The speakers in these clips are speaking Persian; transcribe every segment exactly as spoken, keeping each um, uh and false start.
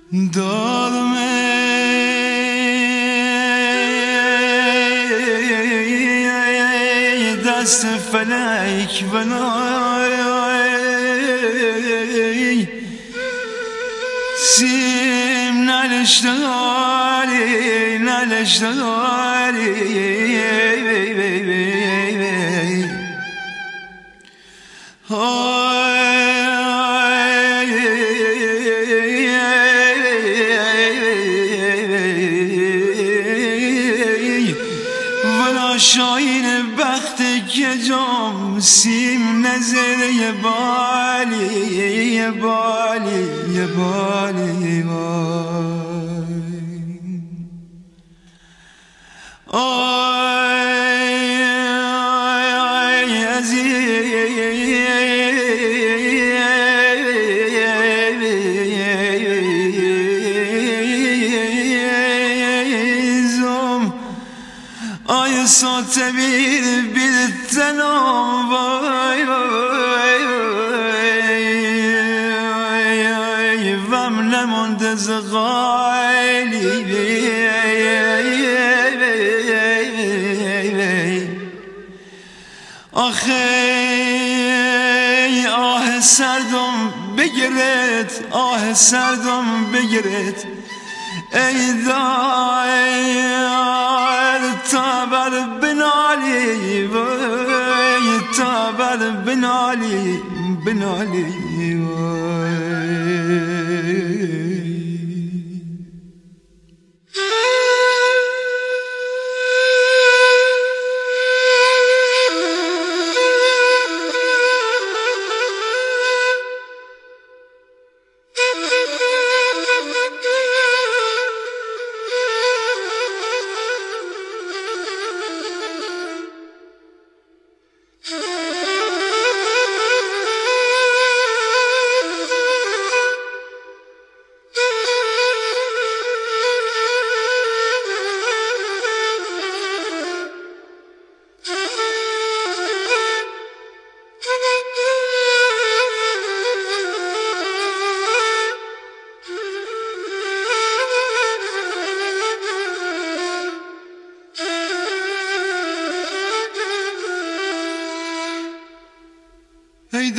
دادم دست فلک بنای سیم نلشتاری نلشتاری ولا شاین بخت که جام سیم نزده یه بالی یه بالی یه بالی آی آی عزیزم آی ساته بیر بیر تنام وای وای وم نمانده زغالی آخه آه سردم بگیرد آه سردم بگیرد ای دار تا بر بنالی وای تا بر بنالی بنالی وای ای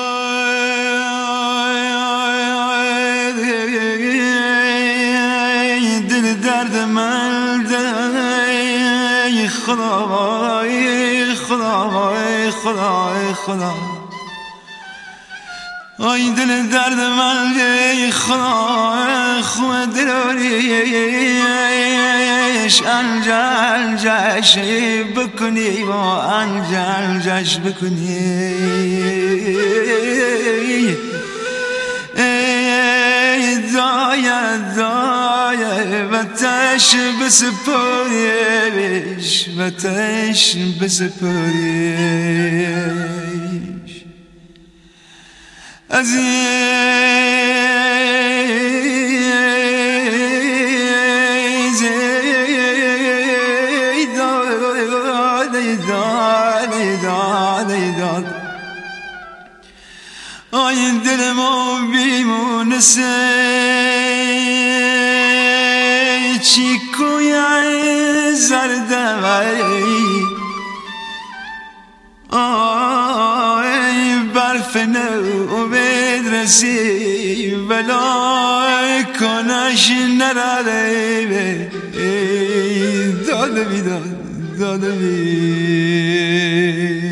دای دل درد من دی خدای خدای خدای خدا ای دل درد من دی خدا خود دلاریش انجل جش بکنی و انجل جش بکنی ای دایه دایه و تش بسپاریش و تش بسپاریش عزیز ای داد ای داد ای داد ای داد آی دل ما بیمونسه چی کوی زرده وی آی برف نو بدرسی ولی کنش نرده داده بیداد داده بید